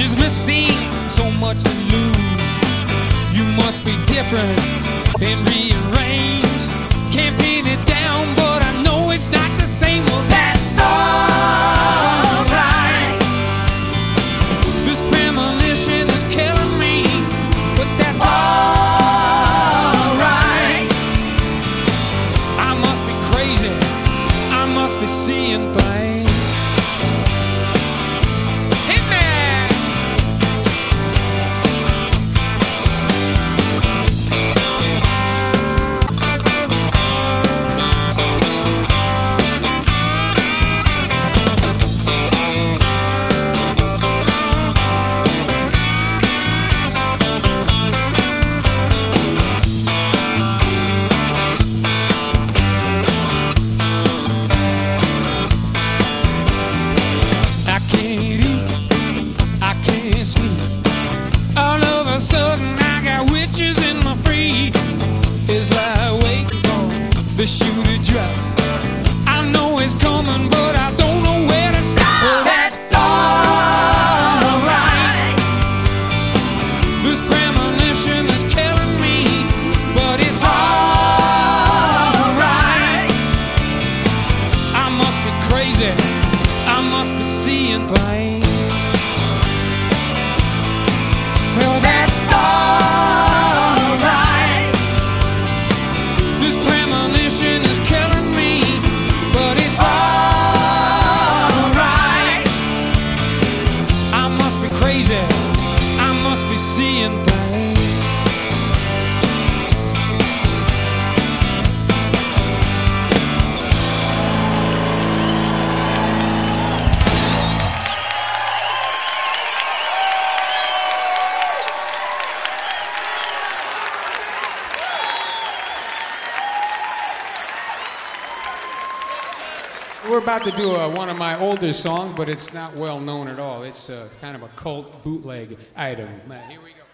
Is missing so much to lose. You must be different and rearranged. Can't pin it down, but I know it's not the same. Well, that's alright. This premonition is killing me, but that's alright. I must be crazy, I must be seeing things. All of a sudden I got witches in my feet. It's like waiting for the shoe to drop. I know it's coming, but I don't know where to stop. Well, that's alright. This premonition is killing me, but it's alright. I must be crazy, I must be seeing things. Well, that's alright. This premonition is killing me, but it's alright. I must be crazy, I must be seeing things. We're about to do one of my older songs, but it's not well known at all. It's kind of a cult bootleg item. Here we go.